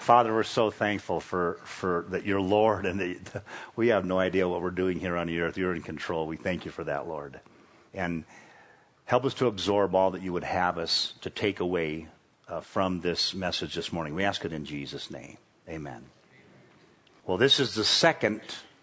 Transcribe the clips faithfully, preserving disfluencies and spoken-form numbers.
Father, we're so thankful for, for that you're Lord, and that we have no idea what we're doing here on the earth. You're in control. We thank you for that, Lord. And help us to absorb all that you would have us to take away uh, from this message this morning. We ask it in Jesus' name. Amen. Well, this is the second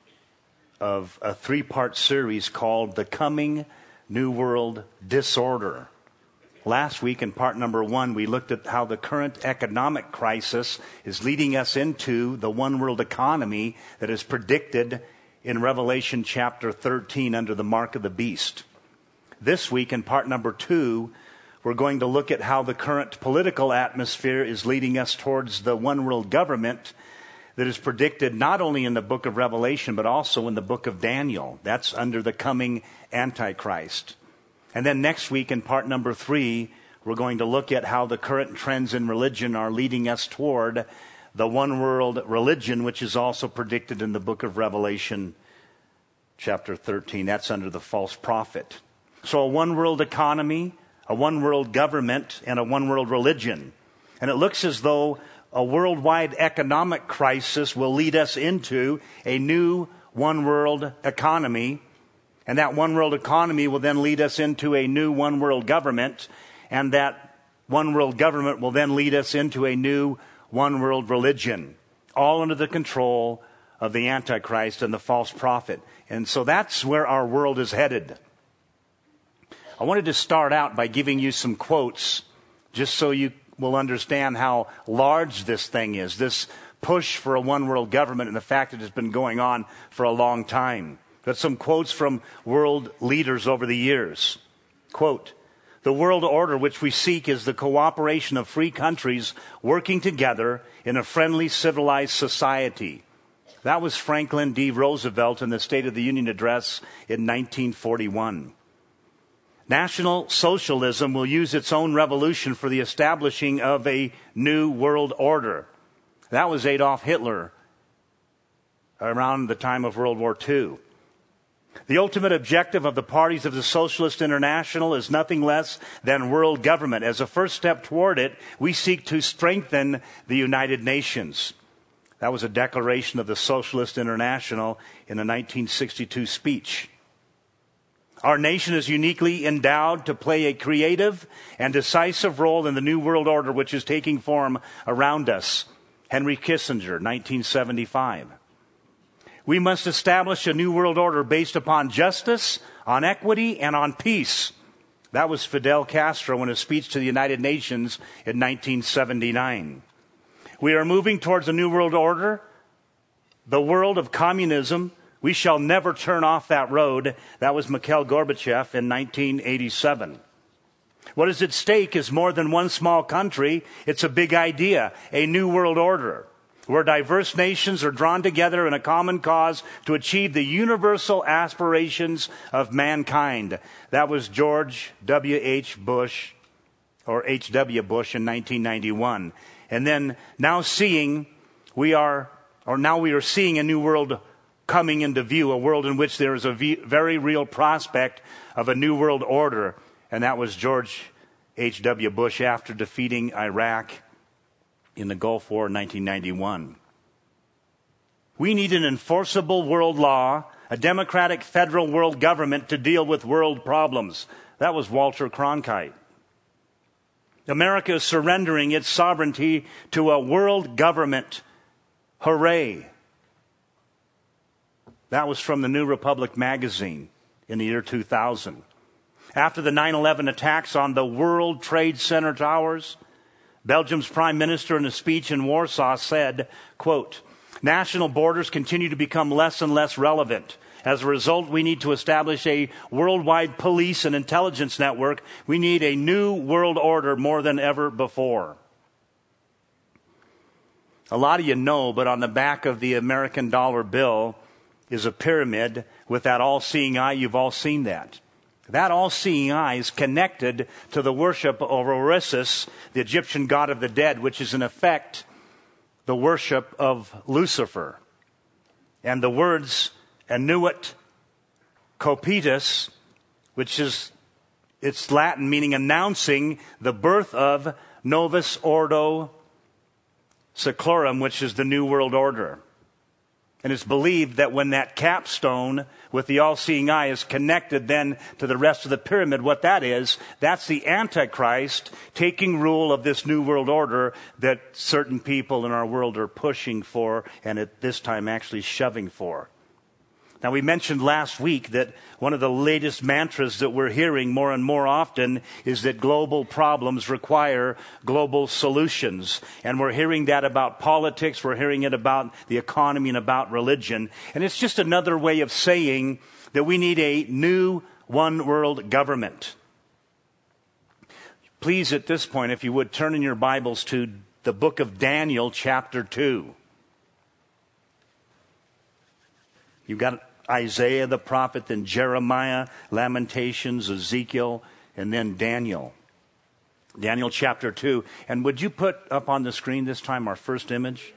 of a three-part series called The Coming New World Disorder. Last week in part number one, we looked at how the current economic crisis is leading us into the one world economy that is predicted in Revelation chapter thirteen under the mark of the beast. This week in part number two, we're going to look at how the current political atmosphere is leading us towards the one world government that is predicted not only in the book of Revelation, but also in the book of Daniel. That's under the coming Antichrist. And then next week in part number three, we're going to look at how the current trends in religion are leading us toward the one world religion, which is also predicted in the book of Revelation chapter thirteen. That's under the false prophet. So a one world economy, a one world government, and a one world religion. And it looks as though a worldwide economic crisis will lead us into a new one world economy. And that one world economy will then lead us into a new one world government. And that one world government will then lead us into a new one world religion. All under the control of the Antichrist and the false prophet. And so that's where our world is headed. I wanted to start out by giving you some quotes, just so you will understand how large this thing is. This push for a one world government and the fact that it's been going on for a long time. Got some quotes from world leaders over the years. Quote, "The world order which we seek is the cooperation of free countries working together in a friendly, civilized society." That was Franklin D. Roosevelt in the State of the Union address in nineteen forty-one. "National Socialism will use its own revolution for the establishing of a new world order." That was Adolf Hitler around the time of World War Two. "The ultimate objective of the parties of the Socialist International is nothing less than world government. As a first step toward it, we seek to strengthen the United Nations." That was a declaration of the Socialist International in a nineteen sixty-two speech. "Our nation is uniquely endowed to play a creative and decisive role in the new world order which is taking form around us." Henry Kissinger, nineteen seventy-five. "We must establish a new world order based upon justice, on equity, and on peace." That was Fidel Castro in a speech to the United Nations in nineteen seventy-nine. "We are moving towards a new world order, the world of communism. We shall never turn off that road." That was Mikhail Gorbachev in nineteen eighty-seven. "What is at stake is more than one small country. It's a big idea, a new world order, where diverse nations are drawn together in a common cause to achieve the universal aspirations of mankind." That was George W H Bush, or H W Bush in nineteen ninety-one. And then now seeing, we are, or now we are seeing a new world coming into view, a world in which there is a very real prospect of a new world order. And that was George H W Bush after defeating Iraq in the Gulf War in nineteen ninety-one. "We need an enforceable world law, a democratic federal world government to deal with world problems." That was Walter Cronkite. "America is surrendering its sovereignty to a world government. Hooray." That was from the New Republic magazine in the year two thousand. After the nine eleven attacks on the World Trade Center towers, Belgium's prime minister in a speech in Warsaw said, quote, "National borders continue to become less and less relevant. As a result, we need to establish a worldwide police and intelligence network. We need a new world order more than ever before." A lot of you know, but on the back of the American dollar bill is a pyramid with that all-seeing eye. You've all seen that. That all-seeing eye is connected to the worship of Osiris, the Egyptian god of the dead, which is in effect the worship of Lucifer. And the words annuit copitus, which is, it's Latin meaning announcing the birth of Novus Ordo Seclorum, which is the New World Order. And it's believed that when that capstone with the all-seeing eye is connected then to the rest of the pyramid, what that is, that's the Antichrist taking rule of this New World Order that certain people in our world are pushing for and at this time actually shoving for. Now, we mentioned last week that one of the latest mantras that we're hearing more and more often is that global problems require global solutions. And we're hearing that about politics, we're hearing it about the economy and about religion. And it's just another way of saying that we need a new one world government. Please, at this point, if you would, turn in your Bibles to the book of Daniel, chapter two. You've got Isaiah the prophet, then Jeremiah, Lamentations, Ezekiel, and then Daniel. Daniel chapter two. And would you put up on the screen this time our first image?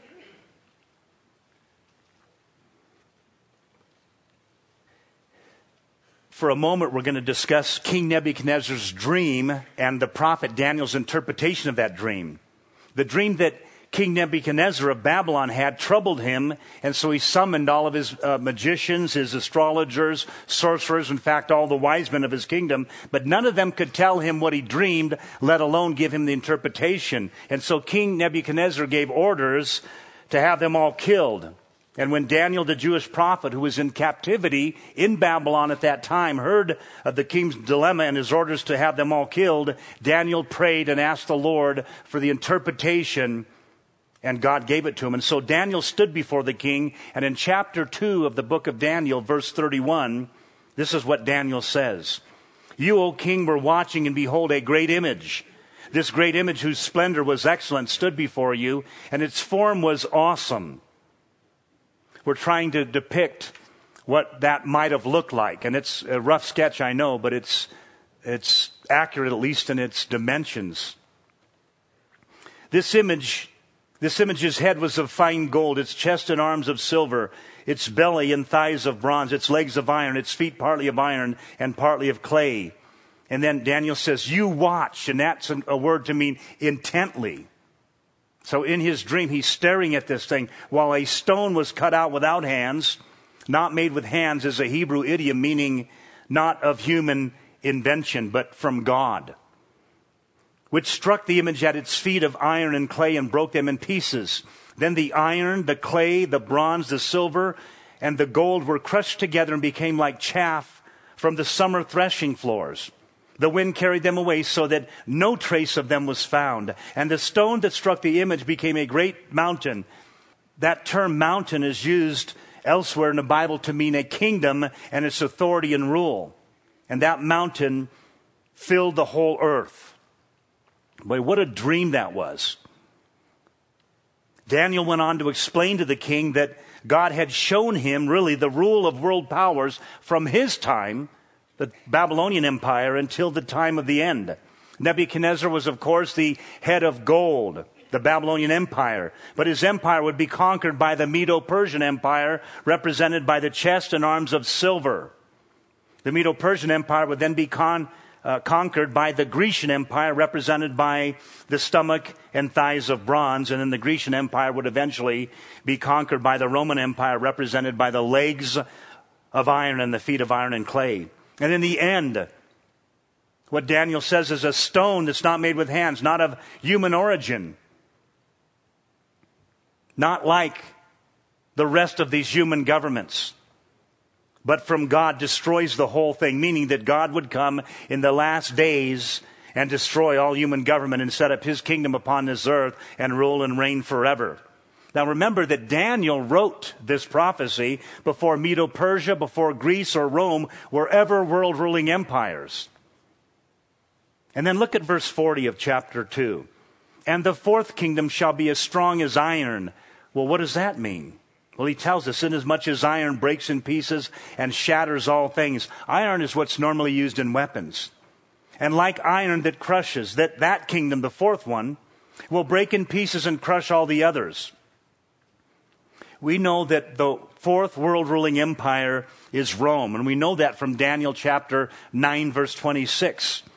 For a moment, we're going to discuss King Nebuchadnezzar's dream and the prophet Daniel's interpretation of that dream. The dream that King Nebuchadnezzar of Babylon had troubled him, and so he summoned all of his uh, magicians, his astrologers, sorcerers, in fact, all the wise men of his kingdom, but none of them could tell him what he dreamed, let alone give him the interpretation. And so King Nebuchadnezzar gave orders to have them all killed. And when Daniel, the Jewish prophet, who was in captivity in Babylon at that time, heard of the king's dilemma and his orders to have them all killed, Daniel prayed and asked the Lord for the interpretation, and God gave it to him. And so Daniel stood before the king, and in chapter two of the book of Daniel, verse thirty-one, this is what Daniel says. You, O king, were watching, and behold, a great image. This great image, whose splendor was excellent, stood before you, and its form was awesome. We're trying to depict what that might have looked like. And it's a rough sketch, I know, but it's it's accurate, at least in its dimensions. This image... This image's head was of fine gold, its chest and arms of silver, its belly and thighs of bronze, its legs of iron, its feet partly of iron and partly of clay. And then Daniel says, you watch, and that's a word to mean intently. So in his dream, he's staring at this thing while a stone was cut out without hands. Not made with hands is a Hebrew idiom meaning not of human invention, but from God, which struck the image at its feet of iron and clay and broke them in pieces. Then the iron, the clay, the bronze, the silver, and the gold were crushed together and became like chaff from the summer threshing floors. The wind carried them away so that no trace of them was found. And the stone that struck the image became a great mountain. That term mountain is used elsewhere in the Bible to mean a kingdom and its authority and rule. And that mountain filled the whole earth. Boy, what a dream that was. Daniel went on to explain to the king that God had shown him really the rule of world powers from his time, the Babylonian Empire, until the time of the end. Nebuchadnezzar was, of course, the head of gold, the Babylonian Empire. But his empire would be conquered by the Medo-Persian Empire, represented by the chest and arms of silver. The Medo-Persian Empire would then be con- uh, conquered by the Grecian Empire, represented by the stomach and thighs of bronze. And then the Grecian Empire would eventually be conquered by the Roman Empire, represented by the legs of iron and the feet of iron and clay. And in the end, what Daniel says is a stone that's not made with hands, not of human origin, not like the rest of these human governments, but from God destroys the whole thing, meaning that God would come in the last days and destroy all human government and set up his kingdom upon this earth and rule and reign forever. Now remember that Daniel wrote this prophecy before Medo-Persia, before Greece or Rome were ever world-ruling empires. And then look at verse forty of chapter two. And the fourth kingdom shall be as strong as iron. Well, what does that mean? Well, he tells us, inasmuch as iron breaks in pieces and shatters all things. Iron is what's normally used in weapons. And like iron that crushes, that that kingdom, the fourth one, will break in pieces and crush all the others. We know that the fourth world-ruling empire is Rome, and we know that from Daniel chapter nine, verse twenty-six.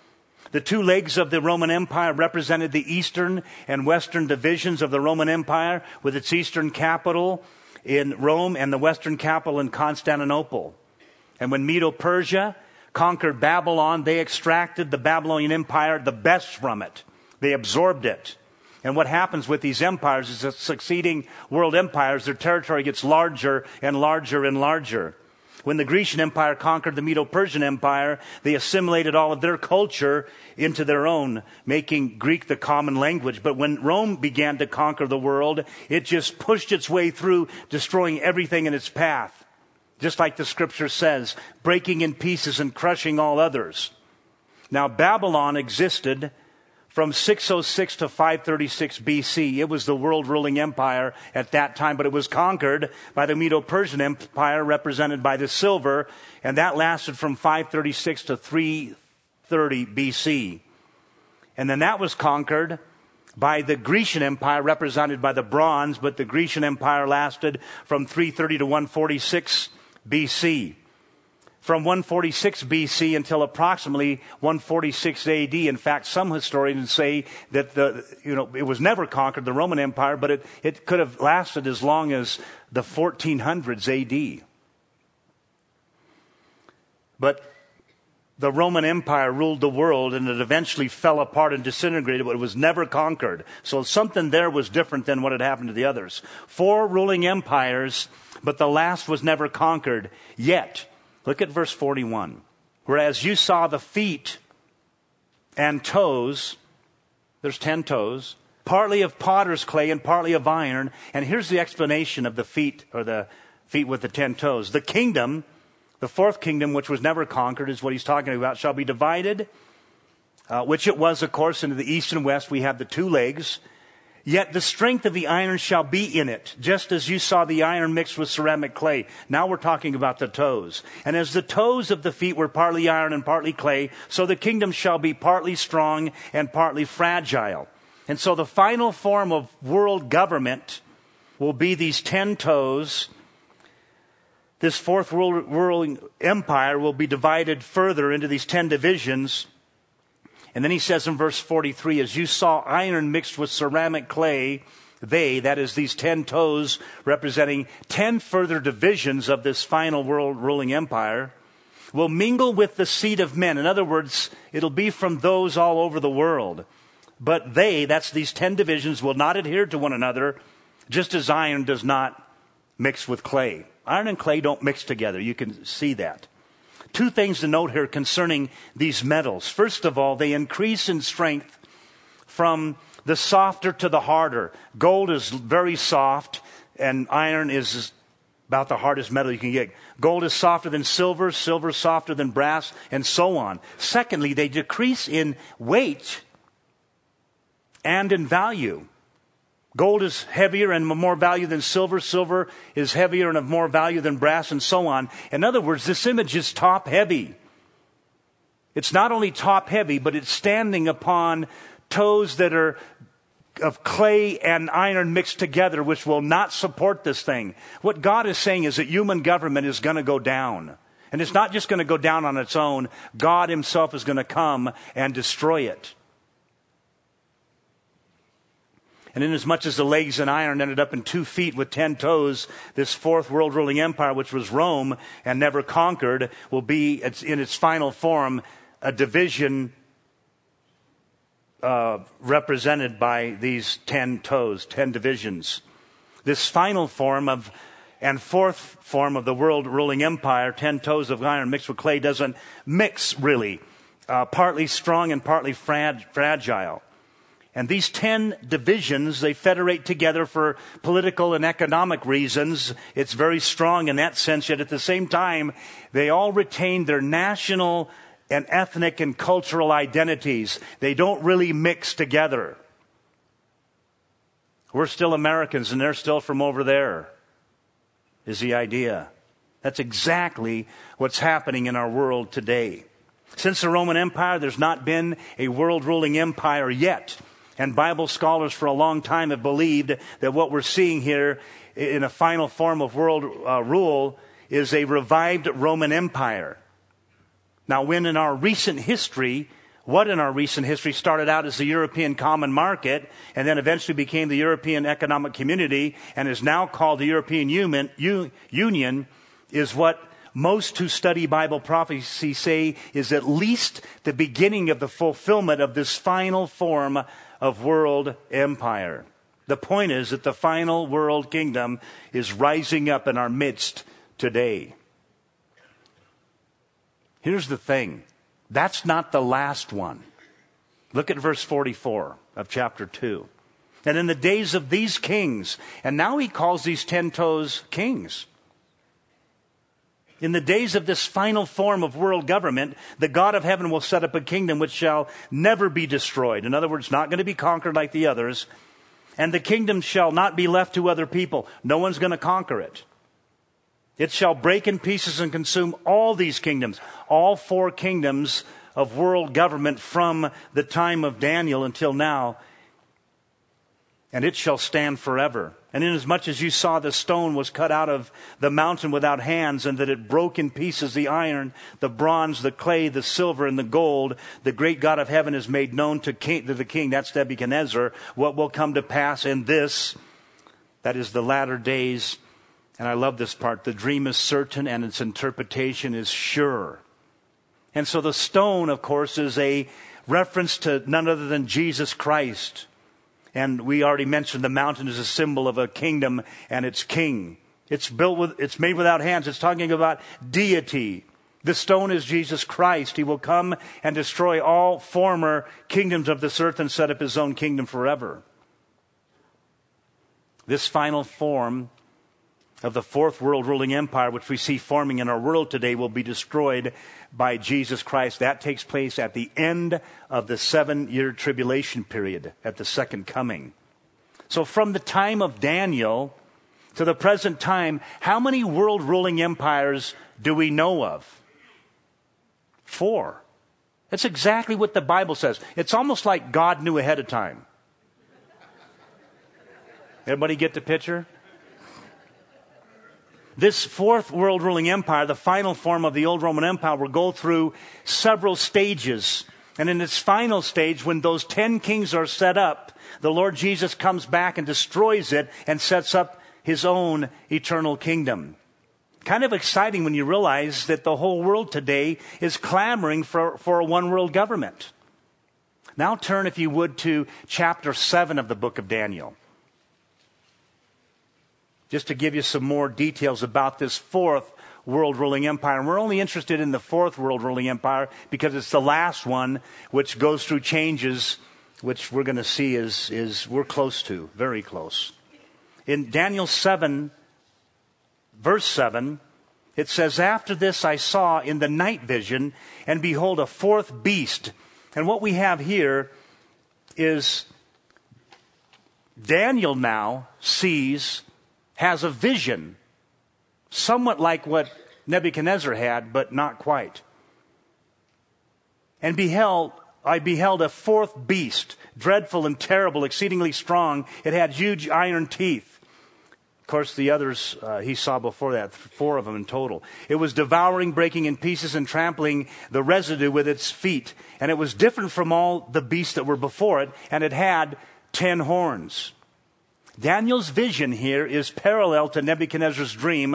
The two legs of the Roman Empire represented the eastern and western divisions of the Roman Empire, with its eastern capital in Rome and the western capital in Constantinople. And when Medo-Persia conquered Babylon, they extracted the Babylonian Empire the best from it. They absorbed it. And what happens with these empires is that succeeding world empires, their territory gets larger and larger and larger. When the Grecian Empire conquered the Medo-Persian Empire, they assimilated all of their culture into their own, making Greek the common language. But when Rome began to conquer the world, it just pushed its way through, destroying everything in its path. Just like the scripture says, breaking in pieces and crushing all others. Now, Babylon existed from six oh six to five thirty-six B C. It was the world ruling empire at that time, but it was conquered by the Medo-Persian Empire, represented by the silver, and that lasted from five thirty-six to three thirty B C. And then that was conquered by the Grecian Empire, represented by the bronze, but the Grecian Empire lasted from three thirty to one forty-six B C. From one forty-six B C until approximately one forty-six A D. In fact, some historians say that the you know it was never conquered, the Roman Empire, but it, it could have lasted as long as the fourteen hundreds A D. But the Roman Empire ruled the world, and it eventually fell apart and disintegrated, but it was never conquered. So something there was different than what had happened to the others. Four ruling empires, but the last was never conquered yet. Look at verse forty-one. Whereas you saw the feet and toes, there's ten toes, partly of potter's clay and partly of iron. And here's the explanation of the feet, or the feet with the ten toes. The kingdom, the fourth kingdom, which was never conquered, is what he's talking about, shall be divided, uh, which it was, of course, into the east and west. We have the two legs. Yet the strength of the iron shall be in it, just as you saw the iron mixed with ceramic clay. Now we're talking about the toes. And as the toes of the feet were partly iron and partly clay, so the kingdom shall be partly strong and partly fragile. And so the final form of world government will be these ten toes. This fourth world, world empire will be divided further into these ten divisions. And then he says in verse forty-three, as you saw iron mixed with ceramic clay, they, that is these ten toes, representing ten further divisions of this final world ruling empire, will mingle with the seed of men. In other words, it'll be from those all over the world. But they, that's these ten divisions, will not adhere to one another, just as iron does not mix with clay. Iron and clay don't mix together. You can see that. Two things to note here concerning these metals. First of all, they increase in strength from the softer to the harder. Gold is very soft, and iron is about the hardest metal you can get. Gold is softer than silver, silver softer than brass, and so on. Secondly, they decrease in weight and in value. Gold is heavier and of more value than silver. Silver is heavier and of more value than brass, and so on. In other words, this image is top heavy. It's not only top heavy, but it's standing upon toes that are of clay and iron mixed together, which will not support this thing. What God is saying is that human government is going to go down. And it's not just going to go down on its own. God himself is going to come and destroy it. And inasmuch as the legs and iron ended up in two feet with ten toes, this fourth world ruling empire, which was Rome and never conquered, will be in its final form a division uh, represented by these ten toes, ten divisions. This final form of and fourth form of the world ruling empire, ten toes of iron mixed with clay, doesn't mix really, uh, partly strong and partly frag- fragile. And these ten divisions, they federate together for political and economic reasons. It's very strong in that sense, yet at the same time, they all retain their national and ethnic and cultural identities. They don't really mix together. We're still Americans and they're still from over there, is the idea. That's exactly what's happening in our world today. Since the Roman Empire, there's not been a world ruling empire yet. And Bible scholars for a long time have believed that what we're seeing here in a final form of world uh, rule is a revived Roman Empire. Now, when in our recent history what in our recent history started out as the European Common Market and then eventually became the European Economic Community and is now called the European Union, Union is what most who study Bible prophecy say is at least the beginning of the fulfillment of this final form of world empire. The point is that the final world kingdom is rising up in our midst today. Here's the thing. That's not the last one. Look at verse forty-four of chapter two. And in the days of these kings, and now he calls these ten toes kings. In the days of this final form of world government, the God of heaven will set up a kingdom which shall never be destroyed. In other words, not going to be conquered like the others. And the kingdom shall not be left to other people. No one's going to conquer it. It shall break in pieces and consume all these kingdoms, all four kingdoms of world government from the time of Daniel until now. And it shall stand forever. And inasmuch as you saw the stone was cut out of the mountain without hands, and that it broke in pieces the iron, the bronze, the clay, the silver, and the gold, the great God of heaven has made known to, king, to the king, that's Nebuchadnezzar, what will come to pass in this, that is the latter days. And I love this part. The dream is certain and its interpretation is sure. And so the stone, of course, is a reference to none other than Jesus Christ. And we already mentioned the mountain is a symbol of a kingdom and its king. It's built with, it's made without hands. It's talking about deity. The stone is Jesus Christ. He will come and destroy all former kingdoms of this earth and set up his own kingdom forever. This final form of the fourth world ruling empire, which we see forming in our world today, will be destroyed by Jesus Christ. That takes place at the end of the seven-year tribulation period, at the second coming. So from the time of Daniel to the present time, how many world ruling empires do we know of? Four. That's exactly what the Bible says. It's almost like God knew ahead of time. Everybody get the picture? This fourth world ruling empire, the final form of the old Roman Empire, will go through several stages. And in its final stage, when those ten kings are set up, the Lord Jesus comes back and destroys it and sets up his own eternal kingdom. Kind of exciting when you realize that the whole world today is clamoring for, for a one world government. Now turn, if you would, to chapter seven of the book of Daniel. Just to give you some more details about this fourth world ruling empire. And we're only interested in the fourth world ruling empire because it's the last one which goes through changes, which we're going to see is, is we're close to, very close. In Daniel seven, verse seven, it says, "After this I saw in the night vision, and behold, a fourth beast." And what we have here is Daniel now sees, has a vision, somewhat like what Nebuchadnezzar had, but not quite. "And beheld, I beheld a fourth beast, dreadful and terrible, exceedingly strong. It had huge iron teeth." Of course, the others uh, he saw before that, four of them in total. "It was devouring, breaking in pieces, and trampling the residue with its feet. And it was different from all the beasts that were before it, and it had ten horns." Daniel's vision here is parallel to Nebuchadnezzar's dream.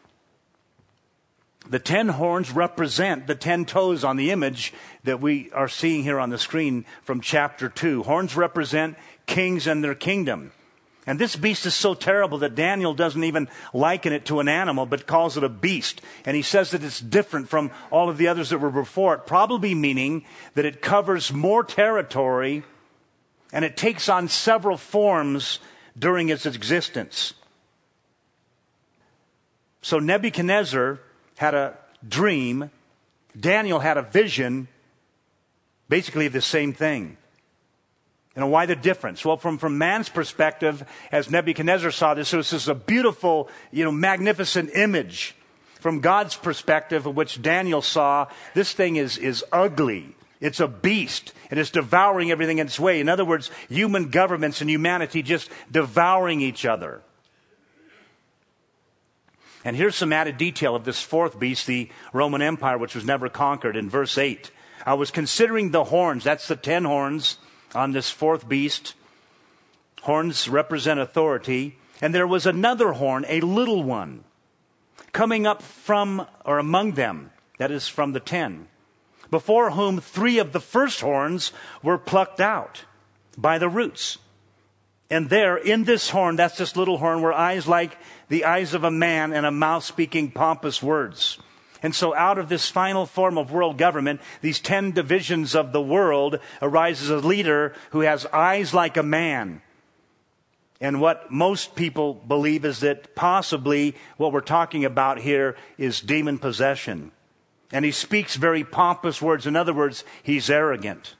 The ten horns represent the ten toes on the image that we are seeing here on the screen from chapter two. Horns represent kings and their kingdom. And this beast is so terrible that Daniel doesn't even liken it to an animal, but calls it a beast. And he says that it's different from all of the others that were before it, probably meaning that it covers more territory and it takes on several forms during its existence. So Nebuchadnezzar had a dream. Daniel had a vision, basically the same thing. You know, why the difference? Well, from, from man's perspective, as Nebuchadnezzar saw this, it was just a beautiful, you know, magnificent image. From God's perspective, of which Daniel saw, this thing is, is ugly. It's a beast, and it's devouring everything in its way. In other words, human governments and humanity just devouring each other. And here's some added detail of this fourth beast, the Roman Empire, which was never conquered. In verse eight, I was considering the horns. That's the ten horns on this fourth beast. Horns represent authority. And there was another horn, a little one, coming up from or among them, that is from the ten, before whom three of the first horns were plucked out by the roots. And there, in this horn, that's this little horn, were eyes like the eyes of a man and a mouth speaking pompous words. And so out of this final form of world government, these ten divisions of the world, arises a leader who has eyes like a man. And what most people believe is that possibly what we're talking about here is demon possession. And he speaks very pompous words. In other words, he's arrogant.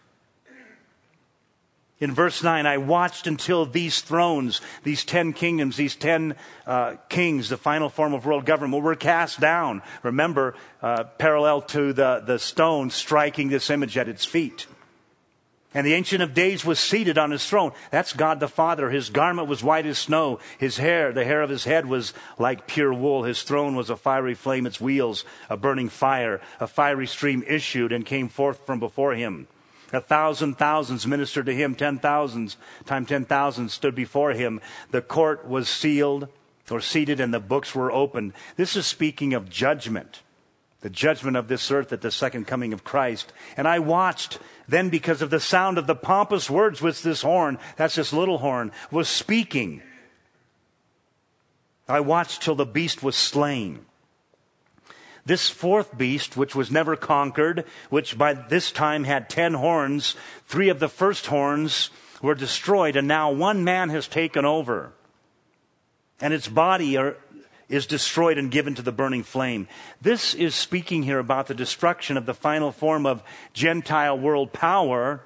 In verse nine, I watched until these thrones, these ten kingdoms, these ten uh, kings, the final form of world government, were cast down. Remember, uh, parallel to the, the stone striking this image at its feet. And the Ancient of Days was seated on his throne. That's God the Father. His garment was white as snow. His hair, the hair of his head was like pure wool. His throne was a fiery flame, its wheels a burning fire. A fiery stream issued and came forth from before him. A thousand thousands ministered to him. Ten thousands times ten thousands stood before him. The court was sealed or seated and the books were opened. This is speaking of judgment. The judgment of this earth at the second coming of Christ. And I watched then because of the sound of the pompous words which this horn, that's this little horn, was speaking. I watched till the beast was slain. This fourth beast, which was never conquered, which by this time had ten horns, three of the first horns were destroyed, and now one man has taken over. And its body are, is destroyed and given to the burning flame. This is speaking here about the destruction of the final form of Gentile world power,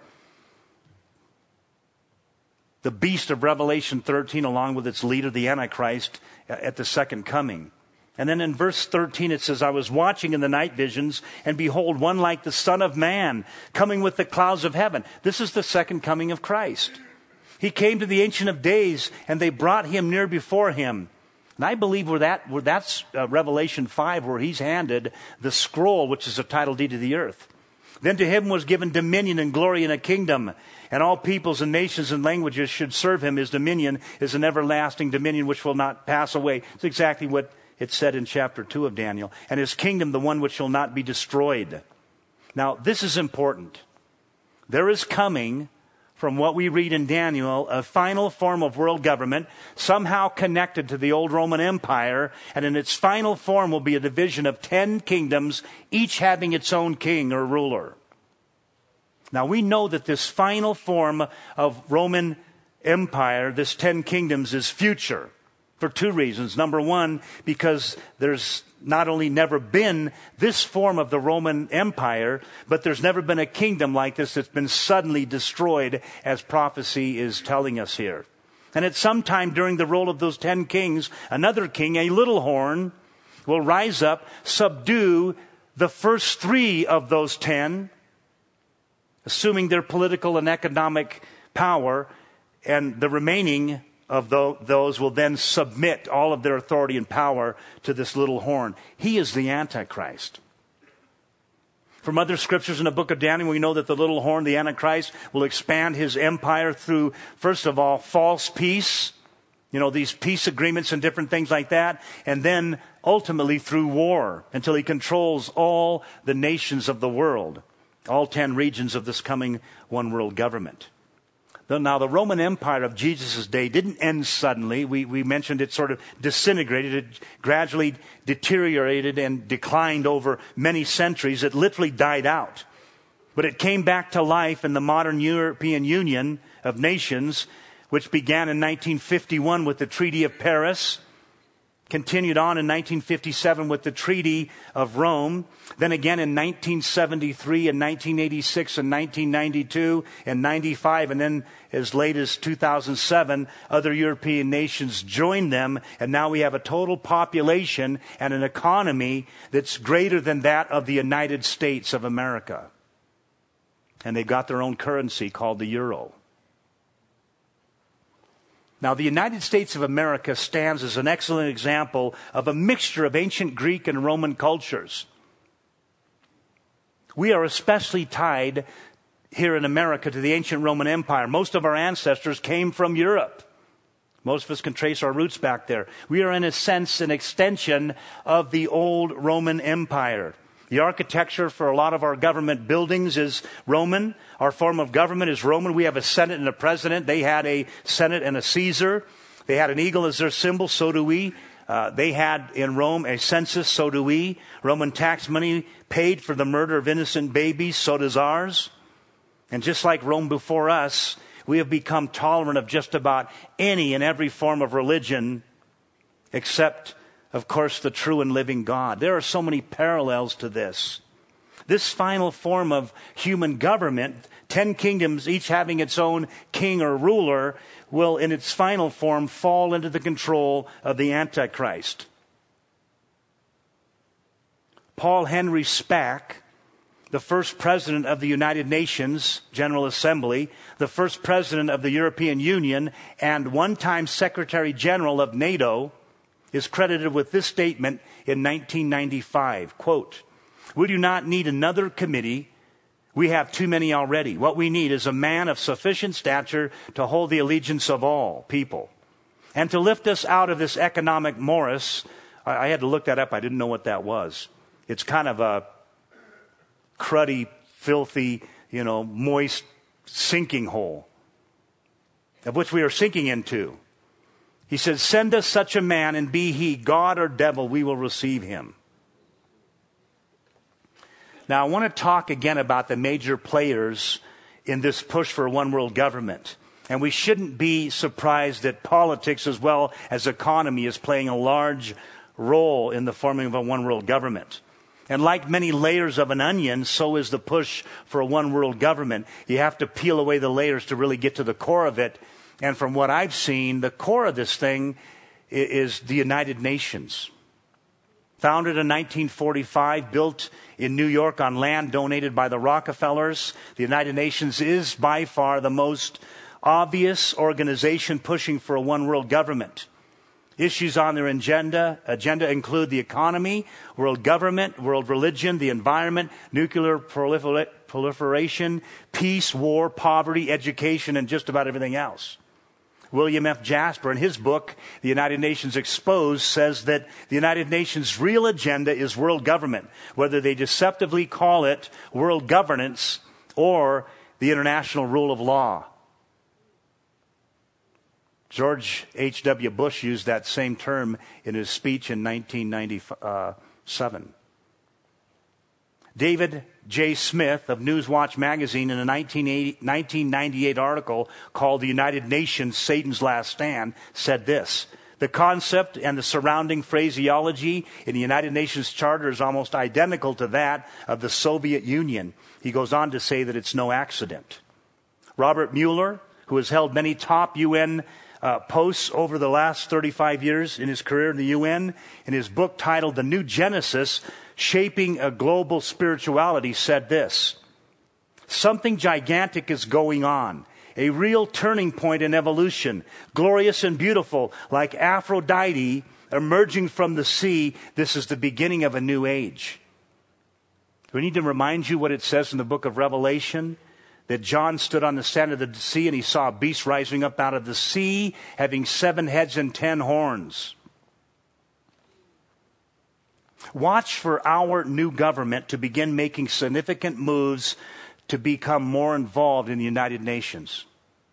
the beast of Revelation thirteen, along with its leader, the Antichrist, at the second coming. And then in verse thirteen it says, I was watching in the night visions, and behold, one like the Son of Man, coming with the clouds of heaven. This is the second coming of Christ. He came to the Ancient of Days, and they brought him near before him. And I believe where that where that's uh, Revelation five, where he's handed the scroll, which is the title deed of the earth. Then to him was given dominion and glory and a kingdom, and all peoples and nations and languages should serve him. His dominion is an everlasting dominion which will not pass away. It's exactly what it said in chapter two of Daniel. And his kingdom, the one which shall not be destroyed. Now, this is important. There is coming, from what we read in Daniel, a final form of world government, somehow connected to the old Roman Empire, and in its final form will be a division of ten kingdoms, each having its own king or ruler. Now we know that this final form of Roman Empire, this ten kingdoms, is future for two reasons. Number one, because there's not only never been this form of the Roman Empire, but there's never been a kingdom like this that's been suddenly destroyed, as prophecy is telling us here. And at some time during the rule of those ten kings, another king, a little horn, will rise up, subdue the first three of those ten, assuming their political and economic power, and the remaining of those will then submit all of their authority and power to this little horn. He is the Antichrist. From other scriptures in the book of Daniel, we know that the little horn, the Antichrist, will expand his empire through, first of all, false peace. You know, these peace agreements and different things like that. And then ultimately through war, until he controls all the nations of the world. All ten regions of this coming one world government. Now, the Roman Empire of Jesus' day didn't end suddenly. We, we mentioned it sort of disintegrated. It gradually deteriorated and declined over many centuries. It literally died out. But it came back to life in the modern European Union of Nations, which began in nineteen fifty-one with the Treaty of Paris, continued on in nineteen fifty-seven with the Treaty of Rome, then again in nineteen seventy-three and nineteen eighty-six and nineteen ninety-two and ninety-five, and then as late as two thousand seven, other European nations joined them, and now we have a total population and an economy that's greater than that of the United States of America. And they've got their own currency called the euro. Now, the United States of America stands as an excellent example of a mixture of ancient Greek and Roman cultures. We are especially tied here in America to the ancient Roman Empire. Most of our ancestors came from Europe. Most of us can trace our roots back there. We are, in a sense, an extension of the old Roman Empire. The architecture for a lot of our government buildings is Roman. Our form of government is Roman. We have a Senate and a president. They had a Senate and a Caesar. They had an eagle as their symbol. So do we. Uh, they had in Rome a census. So do we. Roman tax money paid for the murder of innocent babies. So does ours. And just like Rome before us, we have become tolerant of just about any and every form of religion, except, of course, the true and living God. There are so many parallels to this. This final form of human government, ten kingdoms, each having its own king or ruler, will, in its final form, fall into the control of the Antichrist. Paul Henry Spaak, the first president of the United Nations General Assembly, the first president of the European Union, and one-time Secretary General of NATO, is credited with this statement in nineteen ninety-five. Quote, "We do not need another committee. We have too many already. What we need is a man of sufficient stature to hold the allegiance of all people. And to lift us out of this economic morass," I, I had to look that up. I didn't know what that was. It's kind of a cruddy, filthy, you know, moist sinking hole, of which we are sinking into. He says, "Send us such a man, and be he God or devil, we will receive him." Now, I want to talk again about the major players in this push for one world government. And we shouldn't be surprised that politics as well as economy is playing a large role in the forming of a one world government. And like many layers of an onion, so is the push for a one world government. You have to peel away the layers to really get to the core of it. And from what I've seen, the core of this thing is the United Nations. Founded in nineteen forty-five, built in New York on land donated by the Rockefellers, the United Nations is by far the most obvious organization pushing for a one world government. Issues on their agenda, agenda include the economy, world government, world religion, the environment, nuclear prolifer- proliferation, peace, war, poverty, education, and just about everything else. William F. Jasper, in his book, The United Nations Exposed, says that the United Nations' real agenda is world government, whether they deceptively call it world governance or the international rule of law. George H W. Bush used that same term in his speech in nineteen ninety-seven. David J. Smith of Newswatch magazine, in a nineteen ninety-eight article called "The United Nations, Satan's Last Stand," said this: "The concept and the surrounding phraseology in the United Nations Charter is almost identical to that of the Soviet Union." He goes on to say that it's no accident. Robert Mueller, who has held many top U N Uh, posts over the last thirty-five years in his career in the U N, in his book titled "The New Genesis, Shaping a Global Spirituality," said this: "Something gigantic is going on, a real turning point in evolution, glorious and beautiful, like Aphrodite emerging from the sea. This is the beginning of a new age." Do we need to remind you what it says in the book of Revelation? That John stood on the sand of the sea and he saw a beast rising up out of the sea, having seven heads and ten horns. Watch for our new government to begin making significant moves to become more involved in the United Nations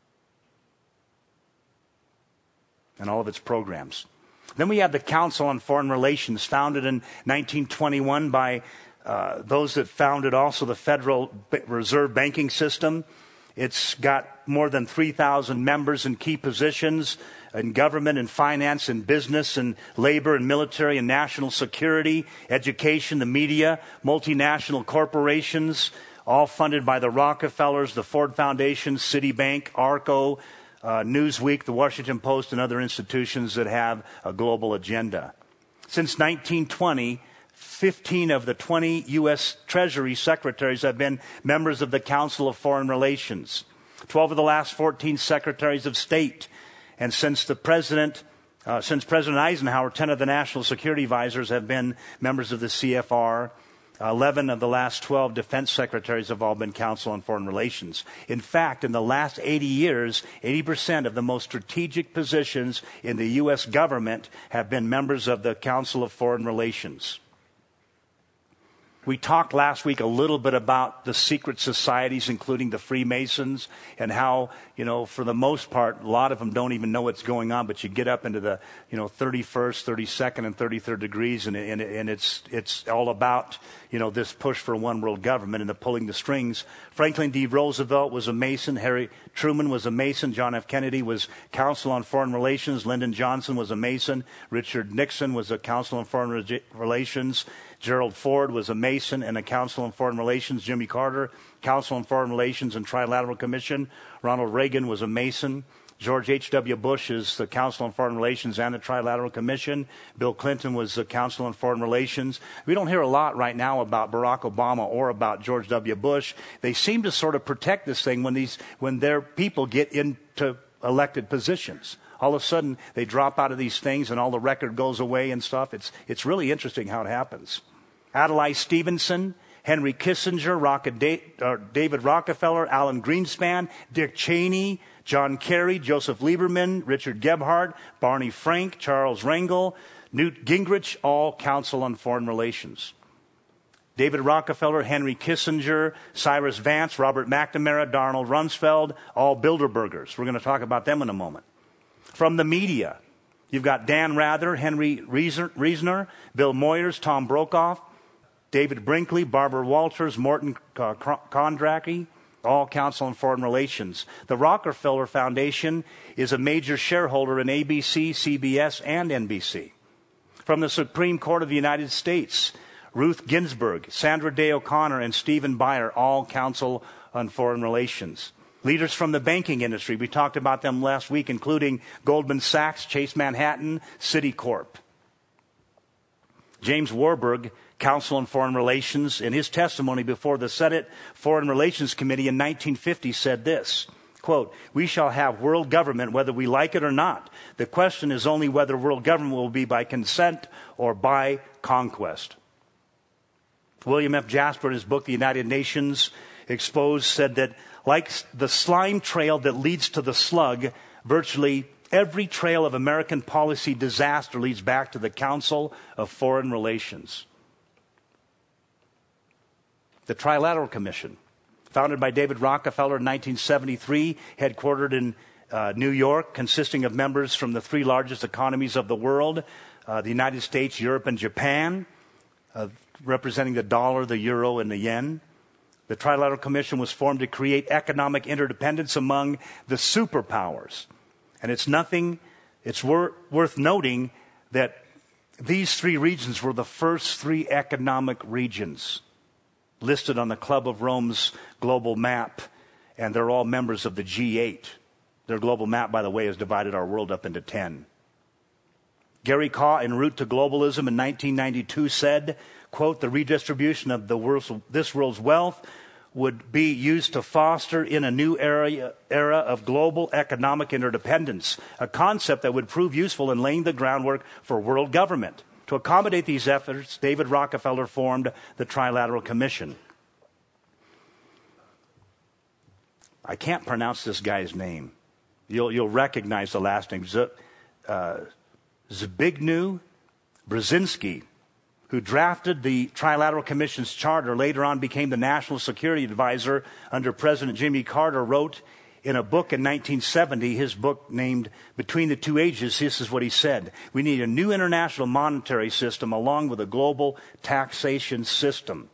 and all of its programs. Then we have the Council on Foreign Relations, founded in nineteen twenty-one by Uh, those that founded also the Federal Reserve Banking System. It's got more than three thousand members in key positions in government and finance and business and labor and military and national security, education, the media, multinational corporations, all funded by the Rockefellers, the Ford Foundation, Citibank, ARCO, uh, Newsweek, the Washington Post, and other institutions that have a global agenda. Since nineteen twenty, fifteen of the twenty U S Treasury secretaries have been members of the Council of Foreign Relations. twelve of the last fourteen secretaries of state. And since the president, uh, since President Eisenhower, ten of the national security advisors have been members of the C F R. eleven of the last twelve defense secretaries have all been Council on Foreign Relations. In fact, in the last eighty years, eighty percent of the most strategic positions in the U S government have been members of the Council of Foreign Relations. We talked last week a little bit about the secret societies, including the Freemasons, and how, you know, for the most part, a lot of them don't even know what's going on, but you get up into the, you know, thirty-first, thirty-second, and thirty-third degrees, and, and, and it's, it's all about, you know, this push for one world government and the pulling the strings. Franklin D. Roosevelt was a Mason. Harry Truman was a Mason. John F. Kennedy was Council on Foreign Relations. Lyndon Johnson was a Mason. Richard Nixon was a Council on Foreign Re- Relations. Gerald Ford was a Mason and a Council on Foreign Relations. Jimmy Carter, Council on Foreign Relations and Trilateral Commission. Ronald Reagan was a Mason. George H W. Bush is the Council on Foreign Relations and the Trilateral Commission. Bill Clinton was the Council on Foreign Relations. We don't hear a lot right now about Barack Obama or about George W. Bush. They seem to sort of protect this thing when these when their people get into elected positions. All of a sudden, they drop out of these things and all the record goes away and stuff. It's, it's really interesting how it happens. Adlai Stevenson, Henry Kissinger, Rocket da- uh, David Rockefeller, Alan Greenspan, Dick Cheney, John Kerry, Joseph Lieberman, Richard Gebhardt, Barney Frank, Charles Rangel, Newt Gingrich, all Council on Foreign Relations. David Rockefeller, Henry Kissinger, Cyrus Vance, Robert McNamara, Donald Rumsfeld, all Bilderbergers. We're going to talk about them in a moment. From the media, you've got Dan Rather, Henry Reisner, Bill Moyers, Tom Brokaw, David Brinkley, Barbara Walters, Morton uh, Kondracki, all Council on Foreign Relations. The Rockefeller Foundation is a major shareholder in A B C, C B S, and N B C. From the Supreme Court of the United States, Ruth Ginsburg, Sandra Day O'Connor, and Stephen Breyer, all Council on Foreign Relations. Leaders from the banking industry, we talked about them last week, including Goldman Sachs, Chase Manhattan, Citicorp. James Warburg, Council on Foreign Relations, in his testimony before the Senate Foreign Relations Committee in nineteen fifty said this, quote, "We shall have world government whether we like it or not. The question is only whether world government will be by consent or by conquest." William F. Jasper, in his book, The United Nations Exposed, said that like the slime trail that leads to the slug, virtually every trail of American policy disaster leads back to the Council of Foreign Relations. The Trilateral Commission, founded by David Rockefeller in nineteen seventy-three, headquartered in uh, New York, consisting of members from the three largest economies of the world, uh, the United States, Europe, and Japan, uh, representing the dollar, the euro, and the yen. The Trilateral Commission was formed to create economic interdependence among the superpowers. And it's nothing, it's wor- worth noting that these three regions were the first three economic regions listed on the Club of Rome's global map, and they're all members of the G eight. Their global map, by the way, has divided our world up into ten. Gary Kaw, en route to globalism in nineteen ninety-two, said, quote, "The redistribution of the world's, this world's wealth would be used to foster in a new era, era of global economic interdependence, a concept that would prove useful in laying the groundwork for world government." To accommodate these efforts, David Rockefeller formed the Trilateral Commission. I can't pronounce this guy's name. You'll, you'll recognize the last name. Z, uh, Zbigniew Brzezinski, who drafted the Trilateral Commission's charter, later on became the National Security Advisor under President Jimmy Carter, wrote in a book in nineteen seventy, his book named Between the Two Ages, this is what he said: "We need a new international monetary system along with a global taxation system."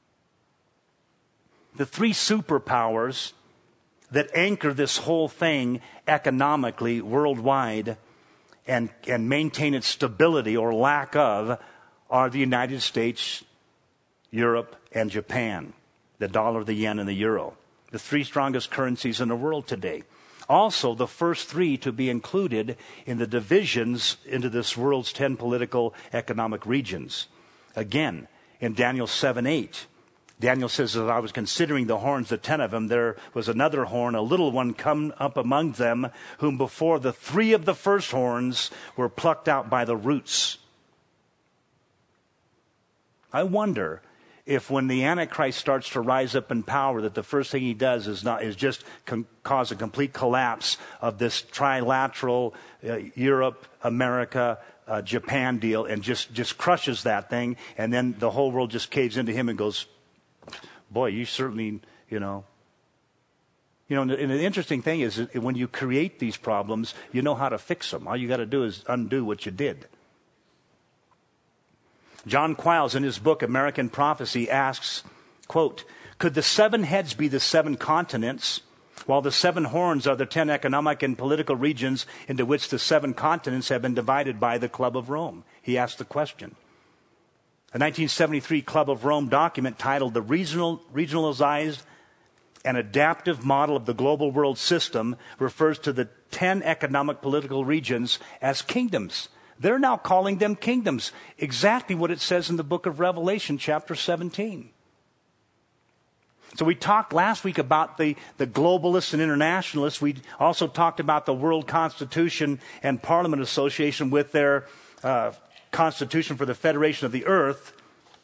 The three superpowers that anchor this whole thing economically worldwide and, and maintain its stability or lack of are the United States, Europe, and Japan. The dollar, the yen, and the euro. The three strongest currencies in the world today. Also, the first three to be included in the divisions into this world's ten political economic regions. Again, in Daniel seven eight, Daniel says, "As I was considering the horns, the ten of them, there was another horn, a little one come up among them, whom before the three of the first horns were plucked out by the roots." I wonder if when the Antichrist starts to rise up in power, that the first thing he does is not is just com- cause a complete collapse of this trilateral uh, Europe, America, uh, Japan deal, and just, just crushes that thing, and then the whole world just caves into him and goes, boy, you certainly, you know. You know, and the interesting thing is that when you create these problems, you know how to fix them. All you got to do is undo what you did. John Quiles, in his book, American Prophecy, asks, quote, could the seven heads be the seven continents, while the seven horns are the ten economic and political regions into which the seven continents have been divided by the Club of Rome? He asked the question. A nineteen seventy-three Club of Rome document titled The Regional, Regionalized and Adaptive Model of the Global World System refers to the ten economic political regions as kingdoms. They're now calling them kingdoms. Exactly what it says in the book of Revelation, chapter seventeen. So we talked last week about the, the globalists and internationalists. We also talked about the World Constitution and Parliament Association with their uh, Constitution for the Federation of the Earth.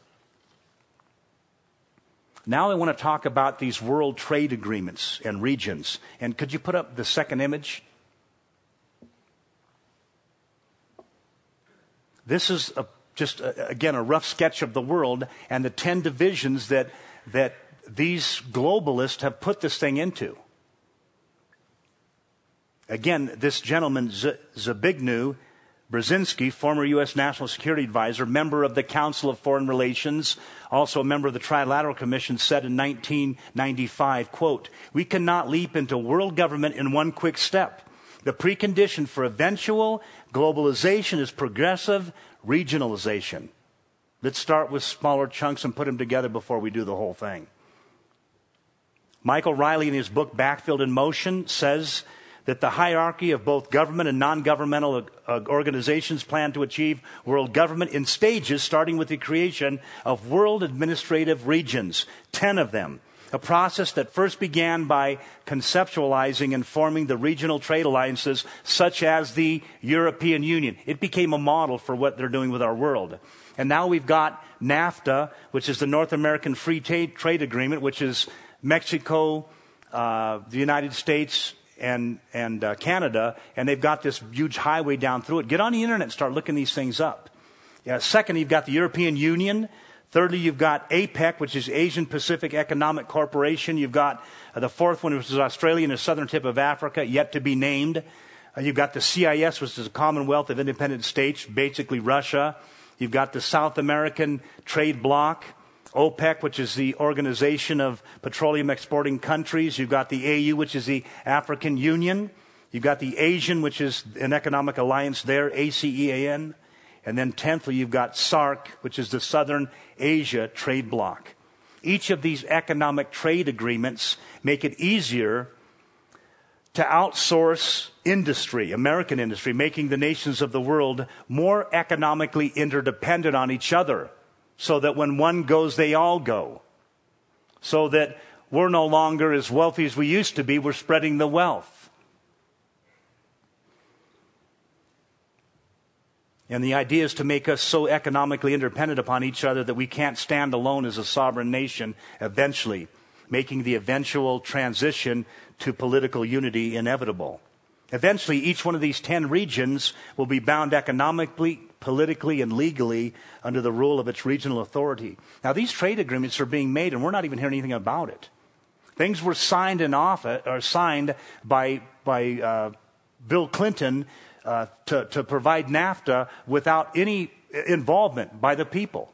Now I want to talk about these world trade agreements and regions. And could you put up the second image? This is a, just, a, again, a rough sketch of the world and the ten divisions that, that these globalists have put this thing into. Again, this gentleman, Z- Zbigniew Brzezinski, former U S National Security Advisor, member of the Council of Foreign Relations, also a member of the Trilateral Commission, said in nineteen ninety-five, quote, we cannot leap into world government in one quick step. The precondition for eventual globalization is progressive regionalization. Let's start with smaller chunks and put them together before we do the whole thing. Michael Riley, in his book Backfield in Motion, says that the hierarchy of both government and non-governmental uh, organizations plan to achieve world government in stages, starting with the creation of world administrative regions, ten of them. A process that first began by conceptualizing and forming the regional trade alliances such as the European Union. It became a model for what they're doing with our world. And now we've got NAFTA, which is the North American Free Trade Agreement, which is Mexico, uh, the United States, and, and uh, Canada, and they've got this huge highway down through it. Get on the internet and start looking these things up. Yeah, second, you've got the European Union. Thirdly, you've got APEC, which is Asian Pacific Economic Corporation. You've got uh, the fourth one, which is Australia and the southern tip of Africa, yet to be named. Uh, you've got the C I S, which is the Commonwealth of Independent States, basically Russia. You've got the South American Trade Bloc, OPEC, which is the Organization of Petroleum Exporting Countries. You've got the A U, which is the African Union. You've got the ASEAN, which is an economic alliance there, A C E A N. And then tenthly, you've got SAARC, which is the Southern Asia Trade Bloc. Each of these economic trade agreements make it easier to outsource industry, American industry, making the nations of the world more economically interdependent on each other, so that when one goes, they all go. So that we're no longer as wealthy as we used to be, we're spreading the wealth. And the idea is to make us so economically interdependent upon each other that we can't stand alone as a sovereign nation eventually, making the eventual transition to political unity inevitable. Eventually, each one of these ten regions will be bound economically, politically, and legally under the rule of its regional authority. Now, these trade agreements are being made, and we're not even hearing anything about it. Things were signed in office, or signed by by uh, Bill Clinton uh, to, to provide NAFTA without any involvement by the people.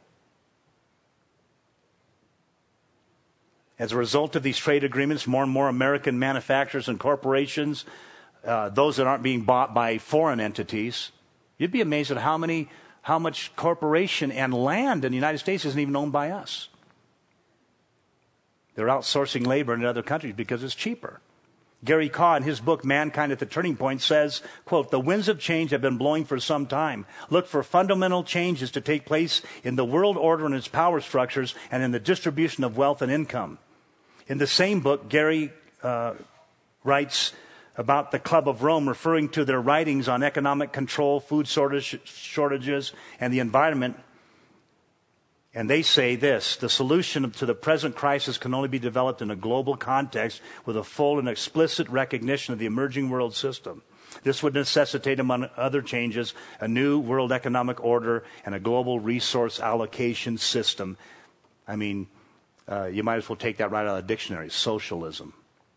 As a result of these trade agreements, more and more American manufacturers and corporations, uh, those that aren't being bought by foreign entities, you'd be amazed at how many, how much corporation and land in the United States isn't even owned by us. They're outsourcing labor in other countries because it's cheaper. Gary Kaw, in his book, Mankind at the Turning Point, says, quote, the winds of change have been blowing for some time. Look for fundamental changes to take place in the world order and its power structures and in the distribution of wealth and income. In the same book, Gary uh, writes about the Club of Rome, referring to their writings on economic control, food shortage, shortages, and the environment. And they say this: the solution to the present crisis can only be developed in a global context with a full and explicit recognition of the emerging world system. This would necessitate, among other changes, a new world economic order and a global resource allocation system. I mean, uh, you might as well take that right out of the dictionary: socialism.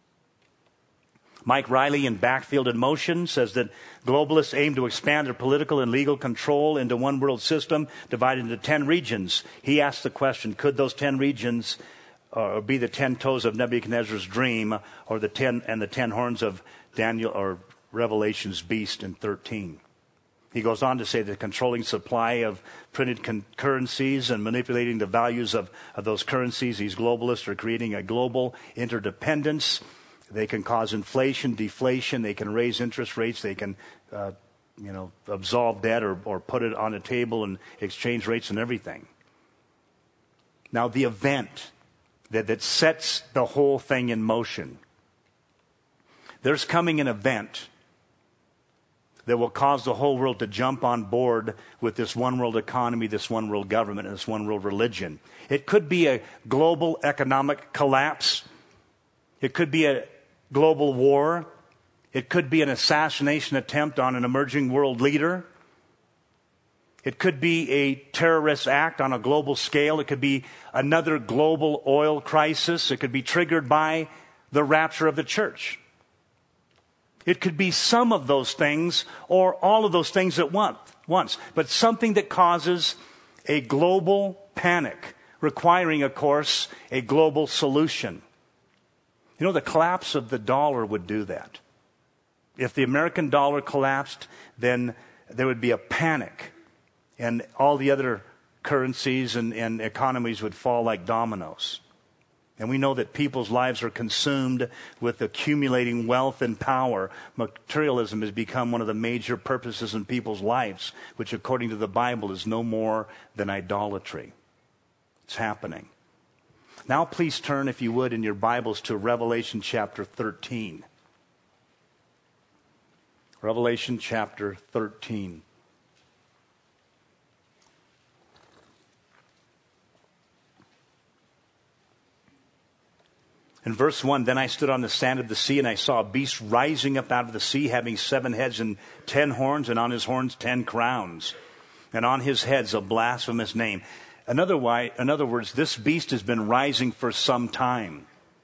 Mike Riley in Backfield in Motion says that globalists aim to expand their political and legal control into one world system divided into ten regions. He asked the question, could those ten regions uh, be the ten toes of Nebuchadnezzar's dream, or the ten and the ten horns of Daniel or Revelation's beast in thirteen? He goes on to say that controlling supply of printed con- currencies and manipulating the values of, of those currencies, these globalists are creating a global interdependence. They can cause inflation, deflation. They can raise interest rates. They can, uh, you know, absolve debt or, or put it on a table and exchange rates and everything. Now, the event that, that sets the whole thing in motion, there's coming an event that will cause the whole world to jump on board with this one world economy, this one world government, and this one world religion. It could be a global economic collapse. It could be a global war. It could be an assassination attempt on an emerging world leader. It could be a terrorist act on a global scale. It could be another global oil crisis. It could be triggered by the rapture of the church. It could be some of those things or all of those things at once, but something that causes a global panic, requiring, of course, a global solution. You know, the collapse of the dollar would do that. If the American dollar collapsed, then there would be a panic, and all the other currencies and, and economies would fall like dominoes. And we know that people's lives are consumed with accumulating wealth and power. Materialism has become one of the major purposes in people's lives, which according to the Bible is no more than idolatry. It's happening. Now please turn, if you would, in your Bibles to Revelation chapter thirteen. Revelation chapter thirteen. In verse one, then I stood on the sand of the sea, and I saw a beast rising up out of the sea, having seven heads and ten horns, and on his horns ten crowns, and on his heads a blasphemous name. In other, way, in other words, this beast has been rising for some time.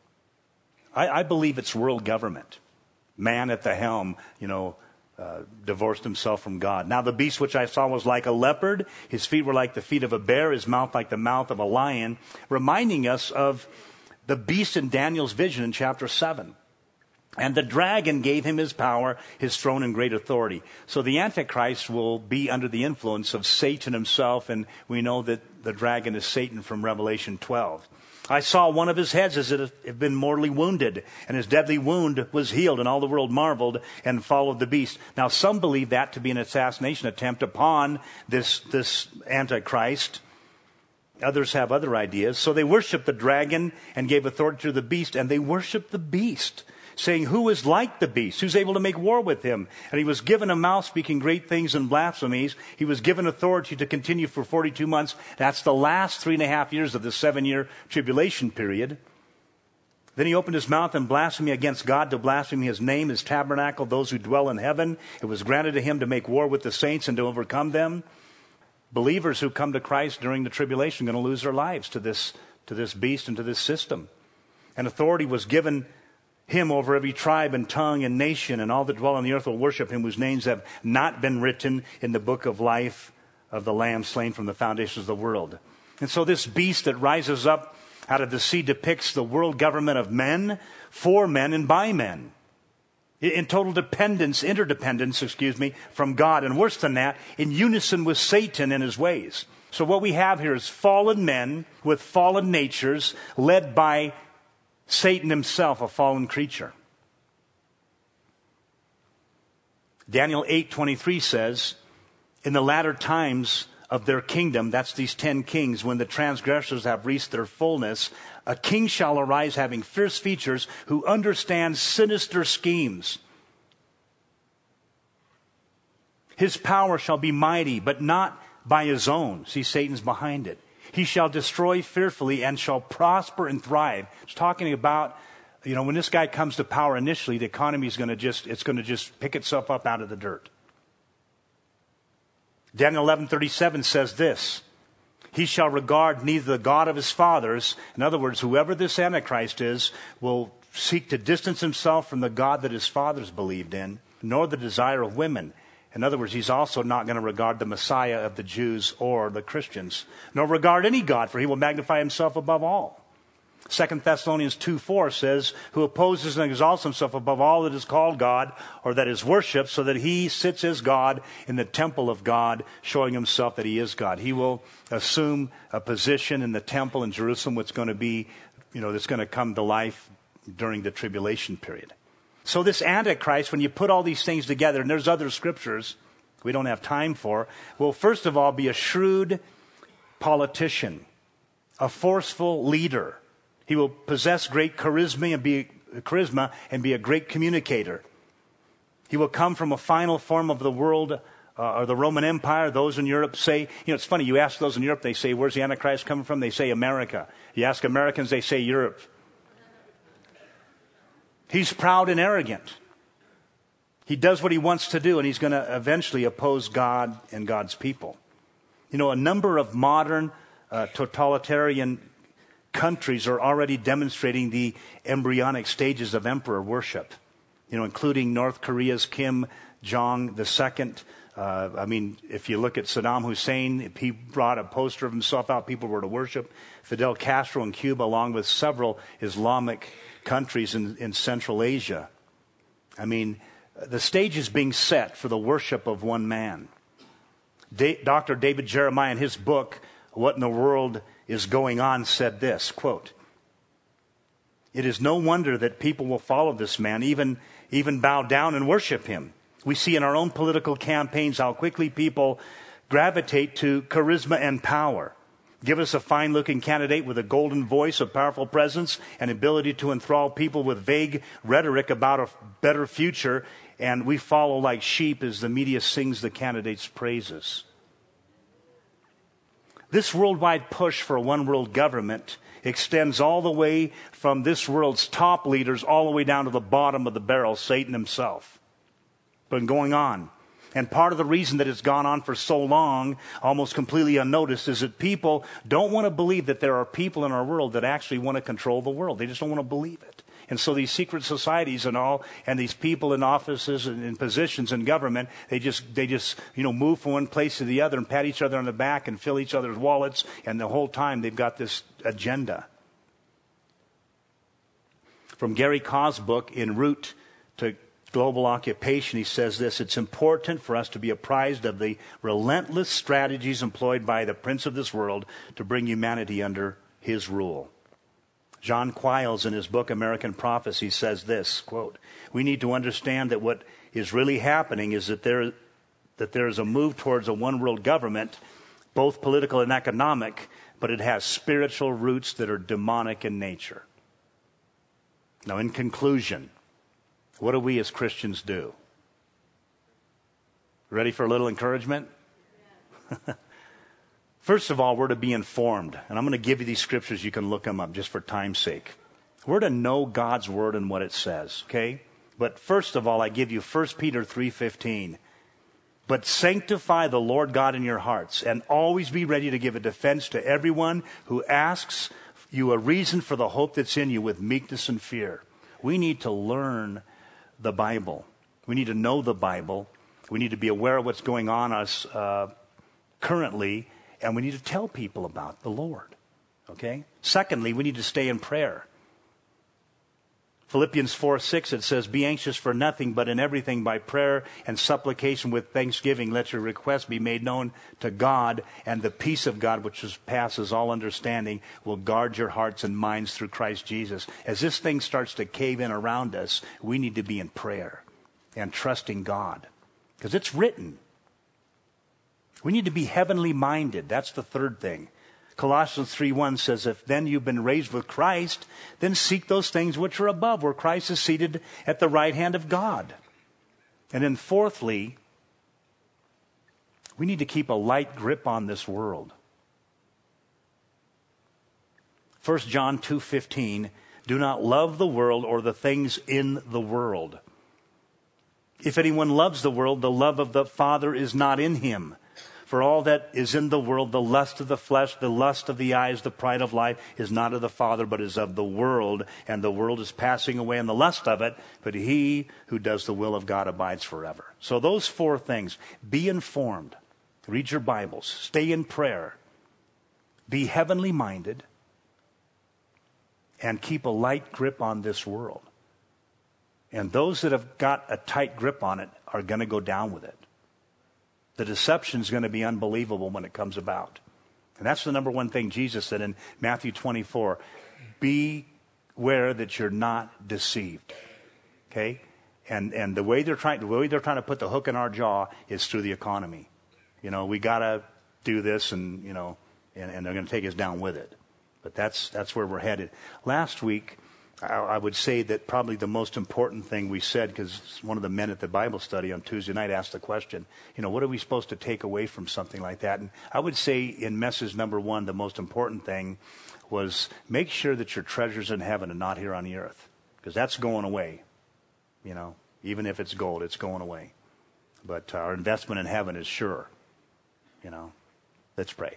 I, I believe it's world government. Man at the helm, you know, uh, divorced himself from God. Now the beast which I saw was like a leopard. His feet were like the feet of a bear. His mouth like the mouth of a lion, reminding us of the beast in Daniel's vision in chapter seven. And the dragon gave him his power, his throne, and great authority. So the Antichrist will be under the influence of Satan himself, and we know that the dragon is Satan from Revelation twelve. I saw one of his heads as it had been mortally wounded, and his deadly wound was healed, and all the world marveled and followed the beast. Now some believe that to be an assassination attempt upon this, this Antichrist. Others have other ideas. So they worshiped the dragon and gave authority to the beast, and they worshiped the beast, saying, who is like the beast? Who's able to make war with him? And he was given a mouth speaking great things and blasphemies. He was given authority to continue for forty-two months. That's the last three and a half years of the seven-year tribulation period. Then he opened his mouth in blasphemy against God, to blaspheme his name, his tabernacle, those who dwell in heaven. It was granted to him to make war with the saints and to overcome them. Believers who come to Christ during the tribulation are going to lose their lives to this, to this beast and to this system. And authority was given him over every tribe and tongue and nation, and all that dwell on the earth will worship him, whose names have not been written in the book of life of the Lamb slain from the foundations of the world. And so this beast that rises up out of the sea depicts the world government of men, for men, and by men, in total dependence, interdependence, excuse me, from God. And worse than that, in unison with Satan and his ways. So what we have here is fallen men with fallen natures, led by Satan himself, a fallen creature. Daniel eight twenty-three says, in the latter times of their kingdom, that's these ten kings, when the transgressors have reached their fullness, a king shall arise having fierce features, who understands sinister schemes. His power shall be mighty, but not by his own. See, Satan's behind it. He shall destroy fearfully and shall prosper and thrive. It's talking about, you know, when this guy comes to power initially, the economy is going to just, it's going to just pick itself up out of the dirt. Daniel eleven thirty-seven says this, he shall regard neither the God of his fathers, in other words, whoever this Antichrist is, will seek to distance himself from the God that his fathers believed in, nor the desire of women. In other words, he's also not going to regard the Messiah of the Jews or the Christians, nor regard any God, for he will magnify himself above all. Second Thessalonians two four says, who opposes and exalts himself above all that is called God or that is worshipped, so that he sits as God in the temple of God, showing himself that he is God. He will assume a position in the temple in Jerusalem, which is going to be, you know, that's going to come to life during the tribulation period. So this Antichrist, when you put all these things together, and there's other scriptures we don't have time for, will first of all be a shrewd politician, a forceful leader. He will possess great charisma and be charisma and be a great communicator. He will come from a final form of the world uh, or the Roman Empire. Those in Europe say, you know, it's funny, you ask those in Europe, they say, where's the Antichrist coming from? They say America. You ask Americans, they say Europe. He's proud and arrogant. He does what he wants to do, and he's going to eventually oppose God and God's people. You know, a number of modern uh, totalitarian countries are already demonstrating the embryonic stages of emperor worship, you know, including North Korea's Kim Jong the Second. Uh, I mean, if you look at Saddam Hussein, if he brought a poster of himself out, people were to worship. Fidel Castro in Cuba, along with several Islamic countries in, in Central Asia. I mean, the stage is being set for the worship of one man. Da- Doctor David Jeremiah, in his book, What in the World is Going On, said this, quote, it is no wonder that people will follow this man, even, even bow down and worship him. We see in our own political campaigns how quickly people gravitate to charisma and power. Give us a fine-looking candidate with a golden voice, a powerful presence, and ability to enthrall people with vague rhetoric about a better future, and we follow like sheep as the media sings the candidate's praises. This worldwide push for a one-world government extends all the way from this world's top leaders all the way down to the bottom of the barrel, Satan himself. Been going on. And part of the reason that it's gone on for so long, almost completely unnoticed, is that people don't want to believe that there are people in our world that actually want to control the world. They just don't want to believe it. And so these secret societies and all, and these people in offices and in positions in government, they just, they just, you know, move from one place to the other and pat each other on the back and fill each other's wallets. And the whole time they've got this agenda. From Gary Kaw's book, En Route to Global Occupation, he says this, it's important for us to be apprised of the relentless strategies employed by the prince of this world to bring humanity under his rule. John Quiles, in his book American Prophecy, says this, quote, we need to understand that what is really happening is that there, that there is a move towards a one-world government, both political and economic, but it has spiritual roots that are demonic in nature. Now, in conclusion, what do we as Christians do? Ready for a little encouragement? First of all, we're to be informed. And I'm going to give you these scriptures. You can look them up just for time's sake. We're to know God's word and what it says, okay? But first of all, I give you First Peter three fifteen. But sanctify the Lord God in your hearts, and always be ready to give a defense to everyone who asks you a reason for the hope that's in you with meekness and fear. We need to learn the Bible. We need to know the Bible. We need to be aware of what's going on us uh, currently, and we need to tell people about the Lord. Okay? Secondly, we need to stay in prayer. Philippians four six, it says, be anxious for nothing, but in everything by prayer and supplication with thanksgiving, let your requests be made known to God, and the peace of God, which passes all understanding, will guard your hearts and minds through Christ Jesus. As this thing starts to cave in around us, we need to be in prayer and trusting God, because it's written. We need to be heavenly minded. That's the third thing. Colossians three one says, if then you've been raised with Christ, then seek those things which are above, where Christ is seated at the right hand of God. And then fourthly, we need to keep a light grip on this world. First John two fifteen, do not love the world or the things in the world. If anyone loves the world, the love of the Father is not in him. For all that is in the world, the lust of the flesh, the lust of the eyes, the pride of life, is not of the Father, but is of the world. And the world is passing away and the lust of it, but he who does the will of God abides forever. So those four things: be informed, read your Bibles, stay in prayer, be heavenly minded, and keep a light grip on this world. And those that have got a tight grip on it are going to go down with it. The deception is going to be unbelievable when it comes about. And that's the number one thing Jesus said in Matthew twenty-four. Beware that you're not deceived. Okay? And and the way they're trying the way they're trying to put the hook in our jaw is through the economy. You know, we gotta do this, and you know, and, and they're going to take us down with it. But that's that's where we're headed. Last week, I, I would say that probably the most important thing we said, because one of the men at the Bible study on Tuesday night asked the question, you know, what are we supposed to take away from something like that? And I would say in message number one, the most important thing was make sure that your treasure's in heaven and not here on the earth, because that's going away. You know, even if it's gold, it's going away. But our investment in heaven is sure. You know, let's pray.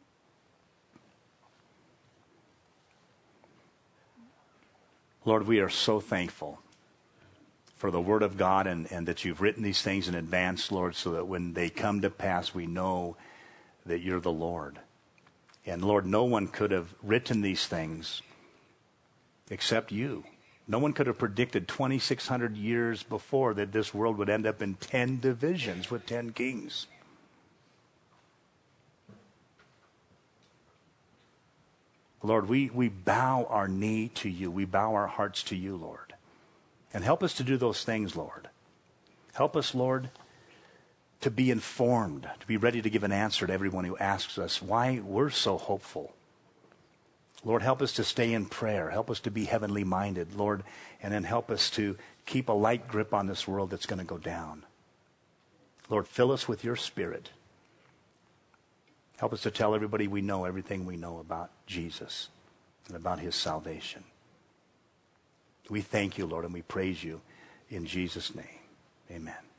Lord, we are so thankful for the Word of God, and, and that you've written these things in advance, Lord, so that when they come to pass, we know that you're the Lord. And Lord, no one could have written these things except you. No one could have predicted twenty-six hundred years before that this world would end up in ten divisions with ten kings. Lord, we, we bow our knee to you. We bow our hearts to you, Lord. And help us to do those things, Lord. Help us, Lord, to be informed, to be ready to give an answer to everyone who asks us why we're so hopeful. Lord, help us to stay in prayer. Help us to be heavenly minded, Lord, and then help us to keep a light grip on this world that's going to go down. Lord, fill us with your Spirit. Help us to tell everybody we know everything we know about Jesus and about his salvation. We thank you, Lord, and we praise you in Jesus' name. Amen.